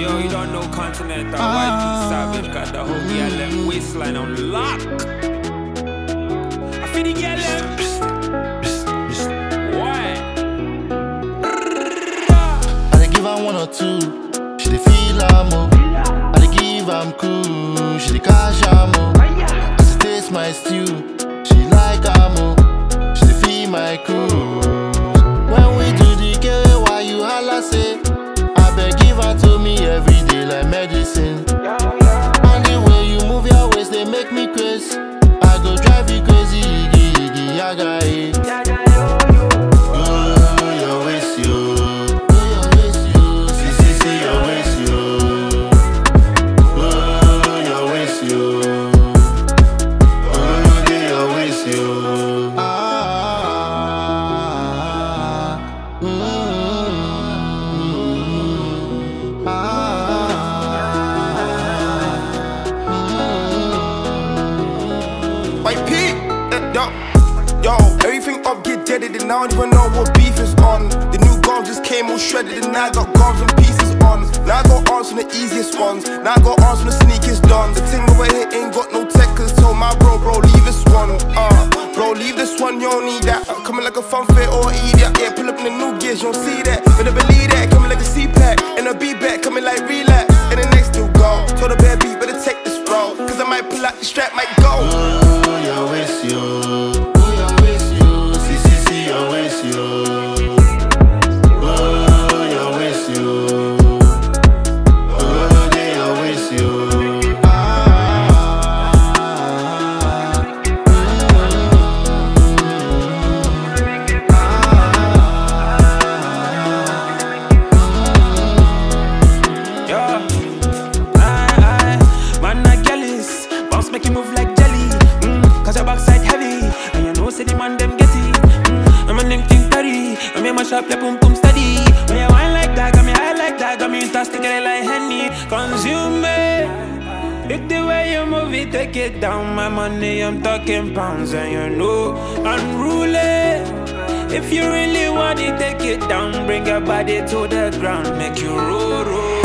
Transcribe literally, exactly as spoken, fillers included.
yo, you don't know Continental. Y P Savage got the whole G L M waistline on lock. I feel the G L M. Why? I dey give her one or two, she dey feel am oh. I dey give am cool, she dey cash am oh. As she taste my stew, she like am oh. She dey feel my cruise. When we do the game, why you holla say? I beg give her to me every day like medicine. And the way you move your waist, they make me crazy. I go drive you crazy, iggy, iggy, yaga, eh. Y P, eh, yo, yo, everything up, get deaded, and I don't even know what beef is on. The new gum just came all shredded, and now I got gums and pieces on. Now I got arms from the easiest ones, now I got arms from the sneakiest dons. The thing over here ain't got no tech, cause told my bro, bro, leave this one. Uh, bro, leave this one, you don't need that. I'm coming like a fun fit or an idiot. Yeah, pull up in the new gears, you don't see that. Better believe that, coming like a C-pack, and a B-back, coming like relax. And the next still go, told the bad beat, better take this road, cause I might pull out the strap, might go. Ooh, your waist, you. Ooh, your waist, you. See, see, see, your waist, you. Ooh, your waist, you. Ooh, they your waist, you. Ah, Yeah, I, I, man, I jealous. Bounce make you move like jelly. Mm, cause your backside heavy. And you know, say the man them get it. Mm, I'm a name King Perry. I'm in my shop, your boom boom steady. When you wine like that, got me high like that. Got me tossed together like Henny. Consume me. It's the way you move it, take it down. My money, I'm talking pounds. And you know, unruly. If you really want it, take it down. Bring your body to the ground. Make you roll, roll.